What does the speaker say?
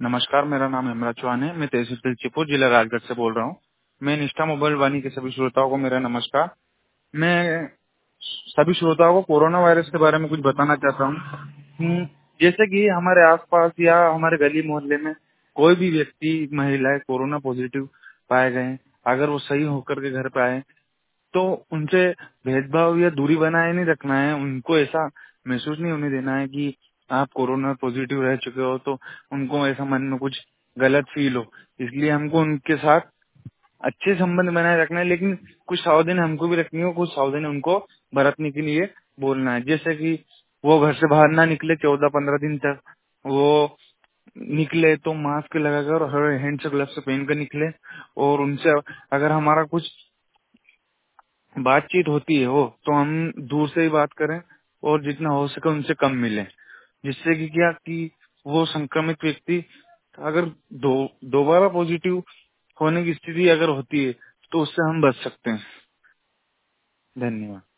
नमस्कार, मेरा नाम हेमराज चौहान है। मैं तहसील तिलचिपुर, जिला राजगढ़ से बोल रहा हूँ। मैं निष्ठा मोबाइल वाणी के सभी श्रोताओं को मेरा नमस्कार। मैं सभी श्रोताओं को कोरोना वायरस के बारे में कुछ बताना चाहता हूँ। जैसे कि हमारे आसपास या हमारे गली मोहल्ले में कोई भी व्यक्ति, महिलाएं कोरोना पॉजिटिव पाए गए, अगर वो सही होकर के घर पे आए तो उनसे भेदभाव या दूरी बनाए नहीं रखना है। उनको ऐसा महसूस नहीं होने देना है कि आप कोरोना पॉजिटिव रह चुके हो तो उनको ऐसा मन में कुछ गलत फील हो। इसलिए हमको उनके साथ अच्छे संबंध बनाए रखना है, लेकिन कुछ सावधानी हमको भी रखनी है, कुछ सावधानी उनको बरतने के लिए बोलना है। जैसे कि वो घर से बाहर ना निकले 14-15 दिन तक। वो निकले तो मास्क लगाकर और हैंड से ग्लव्स पहन कर निकले। और उनसे अगर हमारा कुछ बातचीत होती है हो तो हम दूर से ही बात करें और जितना हो सके उनसे कम मिलें, जिससे कि क्या कि वो संक्रमित व्यक्ति अगर दोबारा पॉजिटिव होने की स्थिति अगर होती है तो उससे हम बच सकते हैं। धन्यवाद।